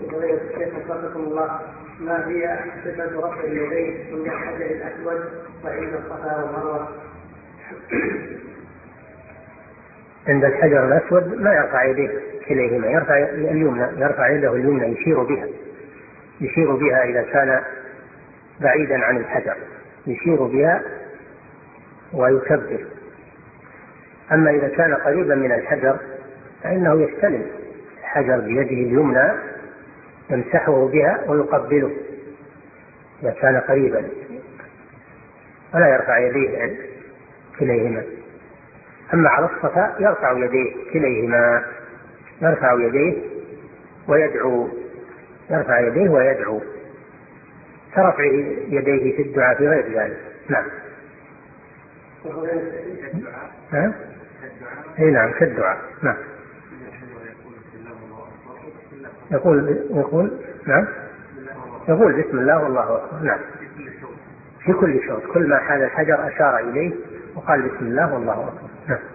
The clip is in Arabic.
فضيلة الشيخ وفقكم الله، ما هي صفة رفع اليدين عند الحجر الأسود وعند الصفا والمروة؟ عند الحجر الأسود ما يرفع يديه كليهما، يرفع اليمنى، يرفع يده اليمنى يشير بها إذا كان بعيدا عن الحجر، يشير بها ويكبر. أما إذا كان قريبا من الحجر فإنه يستلم الحجر بيده اليمنى يمسحه بها ويقبله إذا كان قريبا، ولا يرفع يديه كليهما. أما على الصفا يرفع يديه كليهما، يرفع يديه ويدعو كرفع يديه في الدعاء في غير ذلك. نعم. نعم كالدعاء. نعم. يقول نعم، يقول بسم الله والله أكبر. نعم، في كل شوط، كل ما حال الحجر أشار إليه وقال بسم الله والله أكبر. نعم.